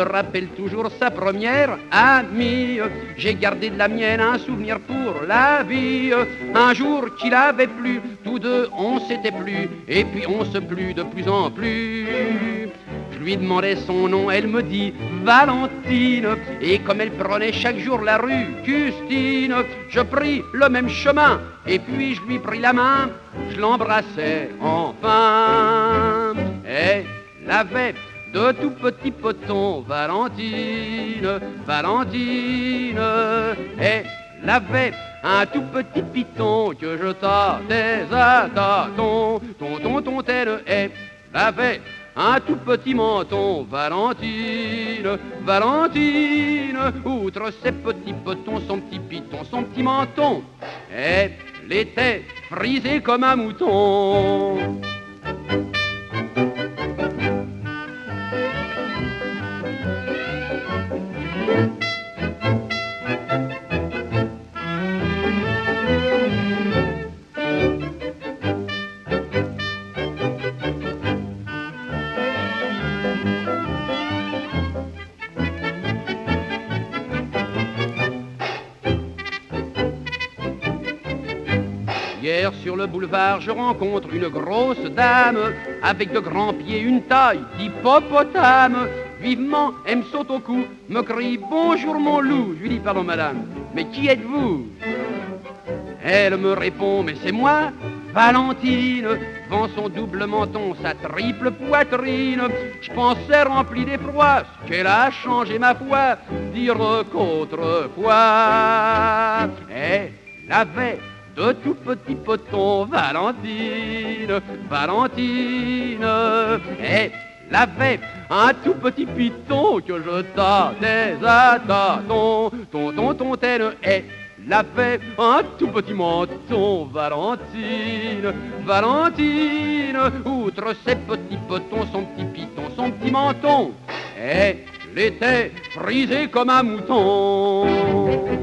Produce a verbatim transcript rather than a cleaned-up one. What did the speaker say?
rappelle toujours sa première amie. J'ai gardé de la mienne un souvenir pour la vie. Un jour qu'il avait plu, tous deux on s'était plu, et puis on se plut de plus en plus. Je lui demandais son nom, elle me dit Valentine. Et comme elle prenait chaque jour la rue Custine, je pris le même chemin, et puis je lui pris la main, je l'embrassais enfin. Elle avait de tout petits potons, Valentine, Valentine. Elle avait un tout petit piton que je tâtais à tâtons. Tonton, tontelle, elle avait un tout petit menton, Valentine, Valentine. Outre ses petits potons, son petit piton, son petit menton, elle était frisée comme un mouton. Hier sur le boulevard je rencontre une grosse dame avec de grands pieds, une taille d'hippopotame. Vivement elle me saute au cou, me crie bonjour mon loup. Je lui dis pardon madame, mais qui êtes-vous? Elle me répond mais c'est moi, Valentine. Devant son double menton, sa triple poitrine, je pensais rempli d'effroi, ce qu'elle a changé ma foi, dire qu'autrefois elle avait de tout petits potons, Valentine, Valentine. Elle avait un tout petit piton que je tâtais à tâtons. Tonton, tontelle, elle avait un tout petit menton, Valentine, Valentine. Outre ses petits potons, son petit piton, son petit menton, elle était frisée comme un mouton.